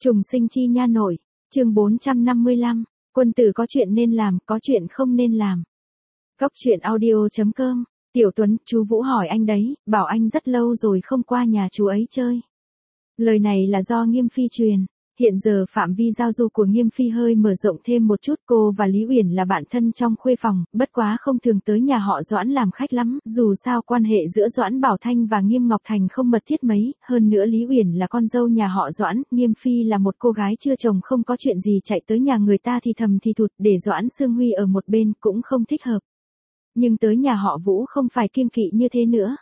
Trùng sinh chi nha nội, chương 455, quân tử có chuyện nên làm, có chuyện không nên làm. Góc truyện audio.com, Tiểu Tuấn, chú Vũ hỏi anh đấy, bảo anh rất lâu rồi không qua nhà chú ấy chơi. Lời này là do Nghiêm Phi truyền. Hiện giờ phạm vi giao du của Nghiêm Phi hơi mở rộng thêm một chút, cô và Lý Uyển là bạn thân trong khuê phòng, bất quá không thường tới nhà họ Doãn làm khách lắm, dù sao quan hệ giữa Doãn Bảo Thanh và Nghiêm Ngọc Thành không mật thiết mấy, hơn nữa Lý Uyển là con dâu nhà họ Doãn, Nghiêm Phi là một cô gái chưa chồng không có chuyện gì chạy tới nhà người ta thì thầm thì thụt, để Doãn Sương Huy ở một bên cũng không thích hợp. Nhưng tới nhà họ Vũ không phải kiêng kỵ như thế nữa.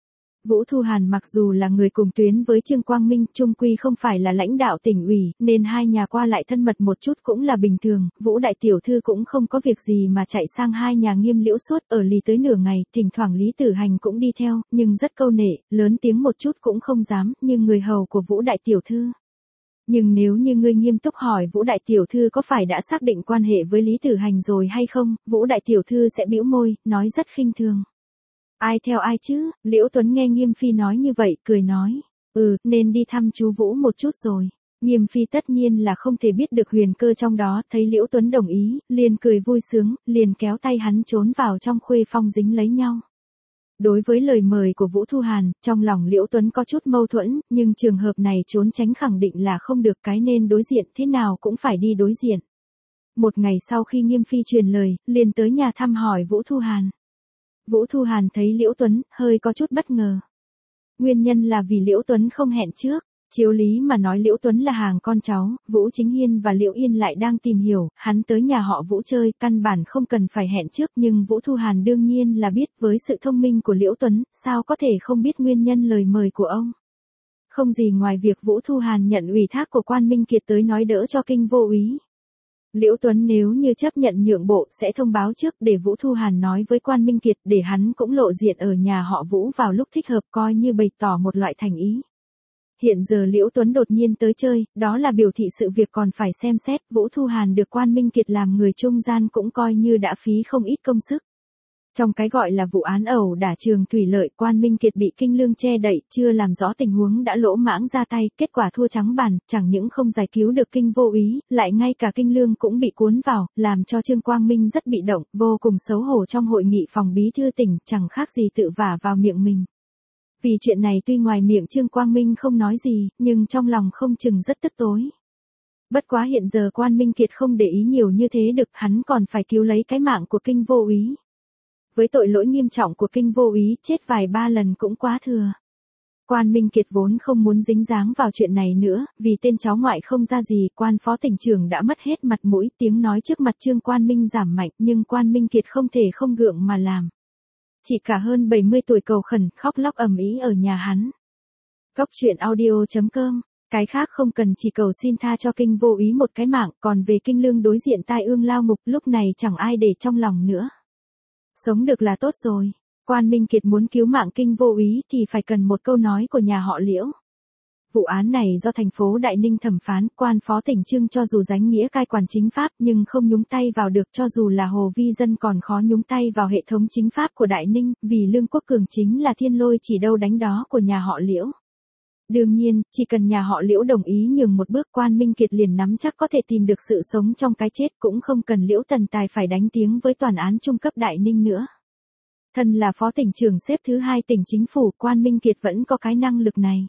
Vũ Thu Hàn mặc dù là người cùng tuyến với Trương Quang Minh, chung quy không phải là lãnh đạo tỉnh ủy, nên hai nhà qua lại thân mật một chút cũng là bình thường, Vũ đại tiểu thư cũng không có việc gì mà chạy sang hai nhà Nghiêm Liễu suốt, ở lì tới nửa ngày, thỉnh thoảng Lý Tử Hành cũng đi theo, nhưng rất câu nệ, lớn tiếng một chút cũng không dám, như người hầu của Vũ đại tiểu thư. Nhưng nếu như ngươi nghiêm túc hỏi Vũ đại tiểu thư có phải đã xác định quan hệ với Lý Tử Hành rồi hay không, Vũ đại tiểu thư sẽ bĩu môi, nói rất khinh thường. Ai theo ai chứ, Liễu Tuấn nghe Nghiêm Phi nói như vậy, cười nói, nên đi thăm chú Vũ một chút rồi. Nghiêm Phi tất nhiên là không thể biết được huyền cơ trong đó, thấy Liễu Tuấn đồng ý, liền cười vui sướng, liền kéo tay hắn trốn vào trong khuê phong dính lấy nhau. Đối với lời mời của Vũ Thu Hàn, trong lòng Liễu Tuấn có chút mâu thuẫn, nhưng trường hợp này trốn tránh khẳng định là không được, cái nên đối diện thế nào cũng phải đi đối diện. Một ngày sau khi Nghiêm Phi truyền lời, liền tới nhà thăm hỏi Vũ Thu Hàn. Vũ Thu Hàn thấy Liễu Tuấn, hơi có chút bất ngờ. Nguyên nhân là vì Liễu Tuấn không hẹn trước. Chiếu lý mà nói Liễu Tuấn là hàng con cháu, Vũ Chính Hiên và Liễu Yên lại đang tìm hiểu, hắn tới nhà họ Vũ chơi, căn bản không cần phải hẹn trước, nhưng Vũ Thu Hàn đương nhiên là biết, với sự thông minh của Liễu Tuấn, sao có thể không biết nguyên nhân lời mời của ông. Không gì ngoài việc Vũ Thu Hàn nhận ủy thác của Quan Minh Kiệt tới nói đỡ cho Kinh Vô Úy. Liễu Tuấn nếu như chấp nhận nhượng bộ sẽ thông báo trước để Vũ Thu Hàn nói với Quan Minh Kiệt để hắn cũng lộ diện ở nhà họ Vũ vào lúc thích hợp, coi như bày tỏ một loại thành ý. Hiện giờ Liễu Tuấn đột nhiên tới chơi, đó là biểu thị sự việc còn phải xem xét, Vũ Thu Hàn được Quan Minh Kiệt làm người trung gian cũng coi như đã phí không ít công sức. Trong cái gọi là vụ án ẩu đả trường thủy lợi, Quan Minh Kiệt bị Kinh Lương che đậy, chưa làm rõ tình huống đã lỗ mãng ra tay, kết quả thua trắng bàn, chẳng những không giải cứu được Kinh Vô Úy, lại ngay cả Kinh Lương cũng bị cuốn vào, làm cho Trương Quang Minh rất bị động, vô cùng xấu hổ trong hội nghị phòng bí thư tỉnh, chẳng khác gì tự vả vào miệng mình. Vì chuyện này tuy ngoài miệng Trương Quang Minh không nói gì, nhưng trong lòng không chừng rất tức tối. Bất quá hiện giờ Quan Minh Kiệt không để ý nhiều như thế được, hắn còn phải cứu lấy cái mạng của Kinh Vô Úy. Với tội lỗi nghiêm trọng của Kinh Vô Úy, chết vài ba lần cũng quá thừa. Quan Minh Kiệt vốn không muốn dính dáng vào chuyện này nữa, vì tên cháu ngoại không ra gì, Quan phó tỉnh trưởng đã mất hết mặt mũi, tiếng nói trước mặt Trương Quang Minh giảm mạnh, nhưng Quan Minh Kiệt không thể không gượng mà làm. Chỉ cả hơn 70 tuổi cầu khẩn, khóc lóc ầm ĩ ở nhà hắn. Góc truyện audio.com, cái khác không cần, chỉ cầu xin tha cho Kinh Vô Úy một cái mạng, còn về Kinh Lương đối diện tai ương lao ngục, lúc này chẳng ai để trong lòng nữa. Sống được là tốt rồi. Quan Minh Kiệt muốn cứu mạng Kinh Vô Úy thì phải cần một câu nói của nhà họ Liễu. Vụ án này do thành phố Đại Ninh thẩm phán, Quan phó tỉnh Trương cho dù danh nghĩa cai quản chính pháp nhưng không nhúng tay vào được, cho dù là Hồ Vi Dân còn khó nhúng tay vào hệ thống chính pháp của Đại Ninh, vì Lương Quốc Cường chính là thiên lôi chỉ đâu đánh đó của nhà họ Liễu. Đương nhiên, chỉ cần nhà họ Liễu đồng ý nhường một bước, Quan Minh Kiệt liền nắm chắc có thể tìm được sự sống trong cái chết, cũng không cần Liễu Tần Tài phải đánh tiếng với Tòa án trung cấp Đại Ninh nữa. Thân là phó tỉnh trưởng xếp thứ 2 tỉnh chính phủ, Quan Minh Kiệt vẫn có cái năng lực này.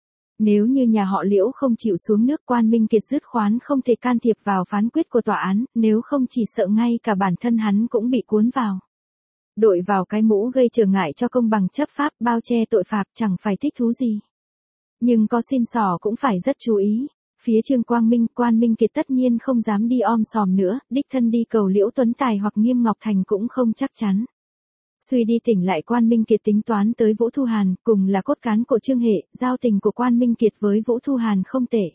Nếu như nhà họ Liễu không chịu xuống nước, Quan Minh Kiệt dứt khoát không thể can thiệp vào phán quyết của tòa án, nếu không chỉ sợ ngay cả bản thân hắn cũng bị cuốn vào. Đội vào cái mũ gây trở ngại cho công bằng chấp pháp, bao che tội phạm, chẳng phải thích thú gì. Nhưng có xin xỏ cũng phải rất chú ý. Phía Trương Quang Minh, Quan Minh Kiệt tất nhiên không dám đi om sòm nữa, đích thân đi cầu Liễu Tuấn Tài hoặc Nghiêm Ngọc Thành cũng không chắc chắn. Suy đi tỉnh lại, Quan Minh Kiệt tính toán tới Vũ Thu Hàn, cùng là cốt cán của Trương hệ, giao tình của Quan Minh Kiệt với Vũ Thu Hàn không tệ.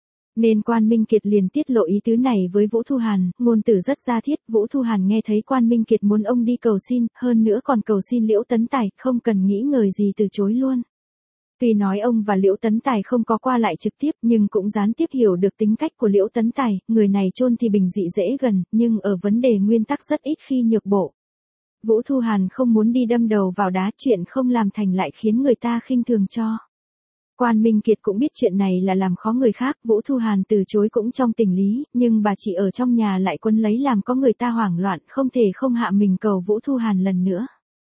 Nên Quan Minh Kiệt liền tiết lộ ý tứ này với Vũ Thu Hàn, ngôn từ rất da thiết, Vũ Thu Hàn nghe thấy Quan Minh Kiệt muốn ông đi cầu xin, hơn nữa còn cầu xin Liễu Tấn Tài, không cần nghĩ ngợi gì từ chối luôn. Tuy nói ông và Liễu Tấn Tài không có qua lại trực tiếp, nhưng cũng gián tiếp hiểu được tính cách của Liễu Tấn Tài, người này chôn thì bình dị dễ gần, nhưng ở vấn đề nguyên tắc rất ít khi nhược bộ. Vũ Thu Hàn không muốn đi đâm đầu vào đá, chuyện không làm thành lại khiến người ta khinh thường cho. Quan Minh Kiệt cũng biết chuyện này là làm khó người khác, Vũ Thu Hàn từ chối cũng trong tình lý, nhưng bà chị ở trong nhà lại quấn lấy làm có người ta hoảng loạn, không thể không hạ mình cầu Vũ Thu Hàn lần nữa.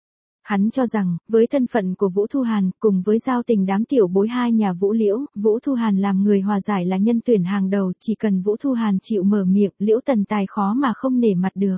Hắn cho rằng, với thân phận của Vũ Thu Hàn, cùng với giao tình đám tiểu bối hai nhà Vũ Liễu, Vũ Thu Hàn làm người hòa giải là nhân tuyển hàng đầu, chỉ cần Vũ Thu Hàn chịu mở miệng, Liễu Tần Tài khó mà không nể mặt được.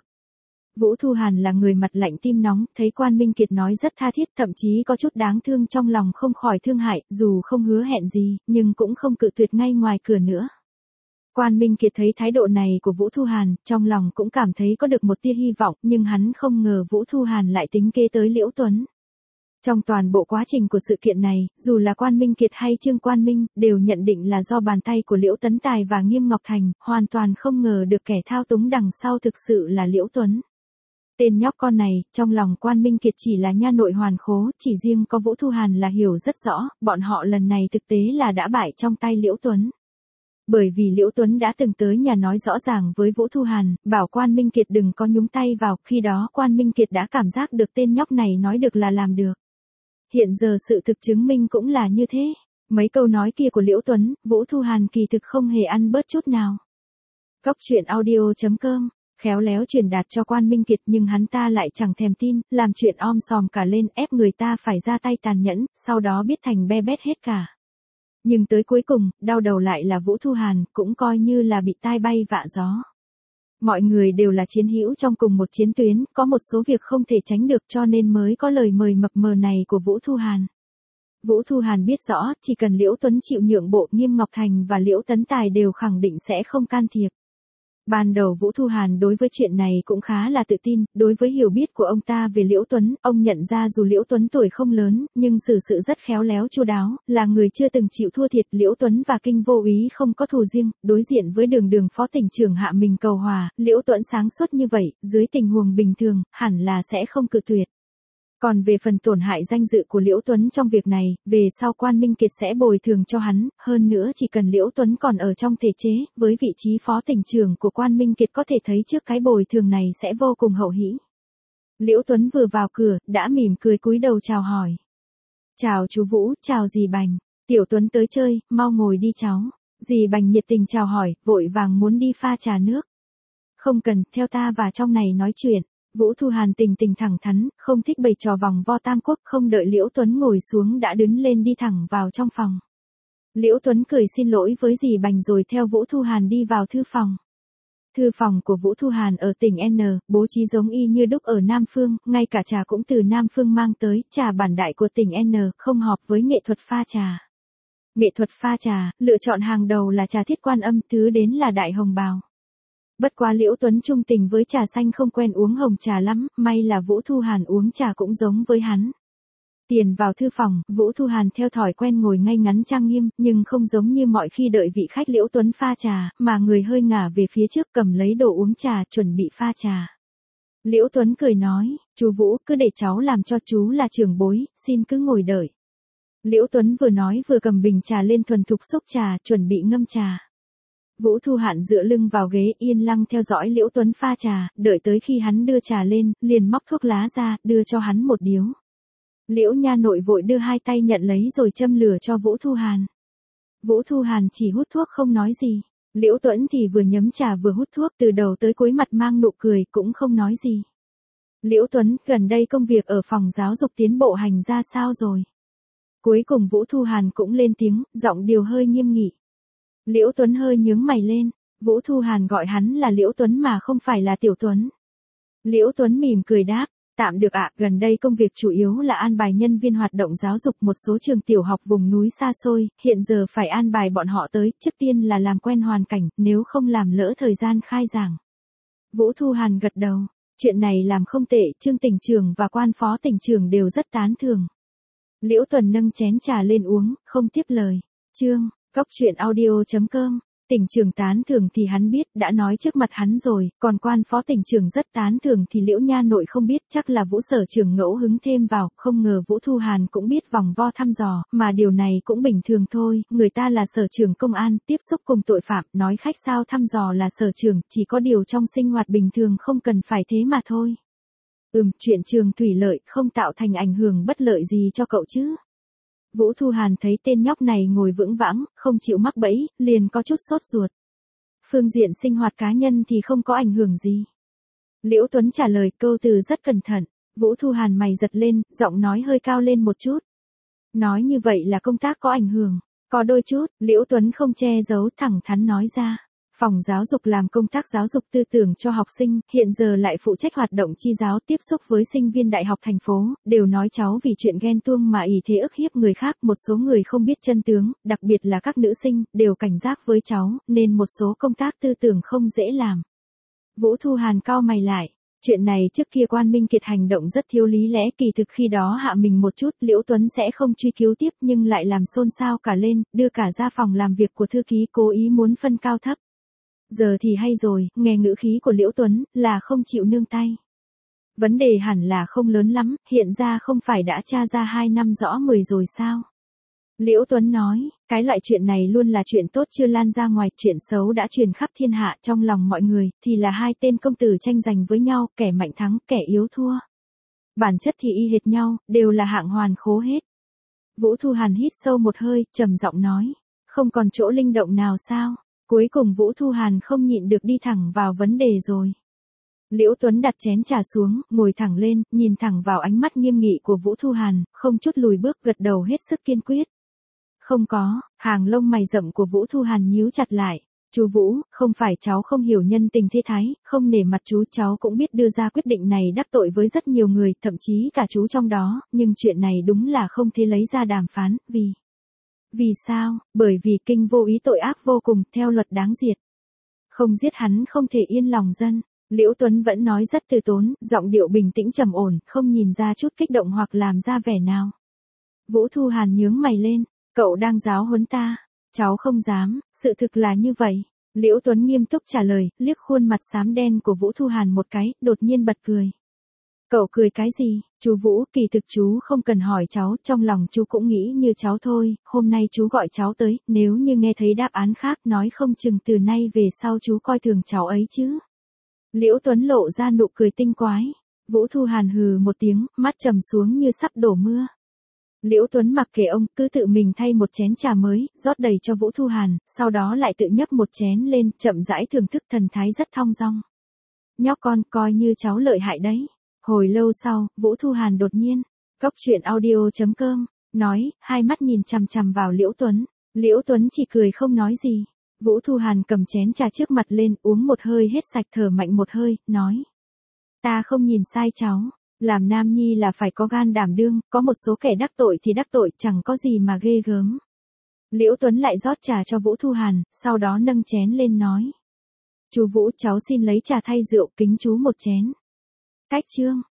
Vũ Thu Hàn là người mặt lạnh tim nóng, thấy Quan Minh Kiệt nói rất tha thiết, thậm chí có chút đáng thương trong lòng không khỏi thương hại, dù không hứa hẹn gì, nhưng cũng không cự tuyệt ngay ngoài cửa nữa. Quan Minh Kiệt thấy thái độ này của Vũ Thu Hàn, trong lòng cũng cảm thấy có được một tia hy vọng, nhưng hắn không ngờ Vũ Thu Hàn lại tính kế tới Liễu Tuấn. Trong toàn bộ quá trình của sự kiện này, dù là Quan Minh Kiệt hay Trương Quan Minh, đều nhận định là do bàn tay của Liễu Tấn Tài và Nghiêm Ngọc Thành, hoàn toàn không ngờ được kẻ thao túng đằng sau thực sự là Liễu Tuấn. Tên nhóc con này, trong lòng Quan Minh Kiệt chỉ là nha nội hoàn khố, chỉ riêng có Vũ Thu Hàn là hiểu rất rõ, bọn họ lần này thực tế là đã bại trong tay Liễu Tuấn. Bởi vì Liễu Tuấn đã từng tới nhà nói rõ ràng với Vũ Thu Hàn, bảo Quan Minh Kiệt đừng có nhúng tay vào, khi đó Quan Minh Kiệt đã cảm giác được tên nhóc này nói được là làm được. Hiện giờ sự thực chứng minh cũng là như thế. Mấy câu nói kia của Liễu Tuấn, Vũ Thu Hàn kỳ thực không hề ăn bớt chút nào. Góc truyện audio.com khéo léo truyền đạt cho Quan Minh Kiệt nhưng hắn ta lại chẳng thèm tin, làm chuyện om sòm cả lên, ép người ta phải ra tay tàn nhẫn, sau đó biết thành be bét hết cả. Nhưng tới cuối cùng, đau đầu lại là Vũ Thu Hàn, cũng coi như là bị tai bay vạ gió. Mọi người đều là chiến hữu trong cùng một chiến tuyến, có một số việc không thể tránh được cho nên mới có lời mời mập mờ này của Vũ Thu Hàn. Vũ Thu Hàn biết rõ, chỉ cần Liễu Tuấn chịu nhượng bộ, Nghiêm Ngọc Thành và Liễu Tấn Tài đều khẳng định sẽ không can thiệp. Ban đầu Vũ Thu Hàn đối với chuyện này cũng khá là tự tin, đối với hiểu biết của ông ta về Liễu Tuấn, ông nhận ra dù Liễu Tuấn tuổi không lớn, nhưng xử sự rất khéo léo chu đáo, là người chưa từng chịu thua thiệt. Liễu Tuấn và Kinh Vô Úy không có thù riêng, đối diện với Đường phó tỉnh trưởng hạ mình cầu hòa, Liễu Tuấn sáng suốt như vậy, dưới tình huống bình thường, hẳn là sẽ không cự tuyệt. Còn về phần tổn hại danh dự của Liễu Tuấn trong việc này, về sau Quan Minh Kiệt sẽ bồi thường cho hắn, hơn nữa chỉ cần Liễu Tuấn còn ở trong thể chế, với vị trí phó tỉnh trưởng của Quan Minh Kiệt có thể thấy trước cái bồi thường này sẽ vô cùng hậu hĩ. Liễu Tuấn vừa vào cửa, đã mỉm cười cúi đầu chào hỏi. Chào chú Vũ, chào dì Bành. Tiểu Tuấn tới chơi, mau ngồi đi cháu. Dì Bành nhiệt tình chào hỏi, vội vàng muốn đi pha trà nước. Không cần, theo ta vào trong này nói chuyện. Vũ Thu Hàn tình thẳng thắn, không thích bày trò vòng vo tam quốc, không đợi Liễu Tuấn ngồi xuống đã đứng lên đi thẳng vào trong phòng. Liễu Tuấn cười xin lỗi với dì Bành rồi theo Vũ Thu Hàn đi vào thư phòng. Thư phòng của Vũ Thu Hàn ở tỉnh N, bố trí giống y như đúc ở Nam Phương, ngay cả trà cũng từ Nam Phương mang tới, trà bản đại của tỉnh N, không hợp với nghệ thuật pha trà. Nghệ thuật pha trà, lựa chọn hàng đầu là trà Thiết Quan Âm, thứ đến là đại hồng bào. Bất quá Liễu Tuấn trung tình với trà xanh không quen uống hồng trà lắm, may là Vũ Thu Hàn uống trà cũng giống với hắn. Tiền vào thư phòng, Vũ Thu Hàn theo thói quen ngồi ngay ngắn trang nghiêm, nhưng không giống như mọi khi đợi vị khách Liễu Tuấn pha trà, mà người hơi ngả về phía trước cầm lấy đồ uống trà chuẩn bị pha trà. Liễu Tuấn cười nói, chú Vũ cứ để cháu làm cho, chú là trưởng bối, xin cứ ngồi đợi. Liễu Tuấn vừa nói vừa cầm bình trà lên thuần thục xúc trà, chuẩn bị ngâm trà. Vũ Thu Hàn dựa lưng vào ghế yên lặng theo dõi Liễu Tuấn pha trà, đợi tới khi hắn đưa trà lên, liền móc thuốc lá ra, đưa cho hắn một điếu. Liễu nha nội vội đưa hai tay nhận lấy rồi châm lửa cho Vũ Thu Hàn. Vũ Thu Hàn chỉ hút thuốc không nói gì. Liễu Tuấn thì vừa nhấm trà vừa hút thuốc, từ đầu tới cuối mặt mang nụ cười, cũng không nói gì. Liễu Tuấn, gần đây công việc ở phòng giáo dục tiến bộ hành ra sao rồi? Cuối cùng Vũ Thu Hàn cũng lên tiếng, giọng điều hơi nghiêm nghị. Liễu Tuấn hơi nhướng mày lên, Vũ Thu Hàn gọi hắn là Liễu Tuấn mà không phải là Tiểu Tuấn. Liễu Tuấn mỉm cười đáp, tạm được ạ, gần đây công việc chủ yếu là an bài nhân viên hoạt động giáo dục một số trường tiểu học vùng núi xa xôi, hiện giờ phải an bài bọn họ tới, trước tiên là làm quen hoàn cảnh, nếu không làm lỡ thời gian khai giảng. Vũ Thu Hàn gật đầu, chuyện này làm không tệ, Trương tỉnh trưởng và quan phó tỉnh trưởng đều rất tán thưởng. Liễu Tuấn nâng chén trà lên uống, không tiếp lời. Góc truyện audio.com, tỉnh trưởng tán thưởng thì hắn biết, đã nói trước mặt hắn rồi, còn quan phó tỉnh trưởng rất tán thưởng thì Liễu nha nội không biết, chắc là Vũ sở trưởng ngẫu hứng thêm vào, không ngờ Vũ Thu Hàn cũng biết vòng vo thăm dò, mà điều này cũng bình thường thôi, người ta là sở trưởng công an, tiếp xúc cùng tội phạm, nói khách sao thăm dò là sở trưởng, chỉ có điều trong sinh hoạt bình thường không cần phải thế mà thôi. Chuyện trường thủy lợi không tạo thành ảnh hưởng bất lợi gì cho cậu chứ? Vũ Thu Hàn thấy tên nhóc này ngồi vững vãng, không chịu mắc bẫy, liền có chút sốt ruột. Phương diện sinh hoạt cá nhân thì không có ảnh hưởng gì. Liễu Tuấn trả lời câu từ rất cẩn thận. Vũ Thu Hàn mày giật lên, giọng nói hơi cao lên một chút. Nói như vậy là công tác có ảnh hưởng. Có đôi chút, Liễu Tuấn không che giấu, thẳng thắn nói ra. Phòng giáo dục làm công tác giáo dục tư tưởng cho học sinh, hiện giờ lại phụ trách hoạt động chi giáo tiếp xúc với sinh viên đại học thành phố, đều nói cháu vì chuyện ghen tuông mà ỷ thế ức hiếp người khác. Một số người không biết chân tướng, đặc biệt là các nữ sinh, đều cảnh giác với cháu, nên một số công tác tư tưởng không dễ làm. Vũ Thu Hàn cau mày lại. Chuyện này trước kia Quan Minh Kiệt hành động rất thiếu lý lẽ, kỳ thực khi đó hạ mình một chút, Liễu Tuấn sẽ không truy cứu tiếp nhưng lại làm xôn xao cả lên, đưa cả ra phòng làm việc của thư ký cố ý muốn phân cao thấp. Giờ thì hay rồi, nghe ngữ khí của Liễu Tuấn, là không chịu nương tay. Vấn đề hẳn là không lớn lắm, hiện ra không phải đã tra ra 2 năm rõ 10 rồi sao? Liễu Tuấn nói, cái loại chuyện này luôn là chuyện tốt chưa lan ra ngoài, chuyện xấu đã truyền khắp thiên hạ, trong lòng mọi người, thì là hai tên công tử tranh giành với nhau, kẻ mạnh thắng, kẻ yếu thua. Bản chất thì y hệt nhau, đều là hạng hoàn khố hết. Vũ Thu Hàn hít sâu một hơi, trầm giọng nói, không còn chỗ linh động nào sao? Cuối cùng Vũ Thu Hàn không nhịn được đi thẳng vào vấn đề rồi. Liễu Tuấn đặt chén trà xuống, ngồi thẳng lên, nhìn thẳng vào ánh mắt nghiêm nghị của Vũ Thu Hàn, không chút lùi bước, gật đầu hết sức kiên quyết. Không có, hàng lông mày rậm của Vũ Thu Hàn nhíu chặt lại. Chú Vũ, không phải cháu không hiểu nhân tình thế thái, không nể mặt chú, cháu cũng biết đưa ra quyết định này đắc tội với rất nhiều người, thậm chí cả chú trong đó, nhưng chuyện này đúng là không thể lấy ra đàm phán, Vì sao? Bởi vì Kinh vô ý tội ác vô cùng, theo luật đáng diệt. Không giết hắn không thể yên lòng dân. Liễu Tuấn vẫn nói rất từ tốn, giọng điệu bình tĩnh trầm ổn, không nhìn ra chút kích động hoặc làm ra vẻ nào. Vũ Thu Hàn nhướng mày lên, cậu đang giáo huấn ta. Cháu không dám, sự thực là như vậy. Liễu Tuấn nghiêm túc trả lời, liếc khuôn mặt xám đen của Vũ Thu Hàn một cái, đột nhiên bật cười. Cậu cười cái gì? Chú Vũ, kỳ thực chú không cần hỏi cháu, trong lòng chú cũng nghĩ như cháu thôi, hôm nay chú gọi cháu tới, nếu như nghe thấy đáp án khác nói không chừng từ nay về sau chú coi thường cháu ấy chứ. Liễu Tuấn lộ ra nụ cười tinh quái. Vũ Thu Hàn hừ một tiếng, mắt trầm xuống như sắp đổ mưa. Liễu Tuấn mặc kệ ông, cứ tự mình thay một chén trà mới, rót đầy cho Vũ Thu Hàn, sau đó lại tự nhấp một chén lên, chậm rãi thưởng thức, thần thái rất thong dong. Nhóc con, coi như cháu lợi hại đấy. Hồi lâu sau, Vũ Thu Hàn đột nhiên, cốc truyện audio.com, nói, hai mắt nhìn chằm chằm vào Liễu Tuấn. Liễu Tuấn chỉ cười không nói gì. Vũ Thu Hàn cầm chén trà trước mặt lên, uống một hơi hết sạch, thở mạnh một hơi, nói. Ta không nhìn sai cháu. Làm nam nhi là phải có gan đảm đương, có một số kẻ đắc tội thì đắc tội, chẳng có gì mà ghê gớm. Liễu Tuấn lại rót trà cho Vũ Thu Hàn, sau đó nâng chén lên nói. Chú Vũ, cháu xin lấy trà thay rượu, kính chú một chén. Cách chương.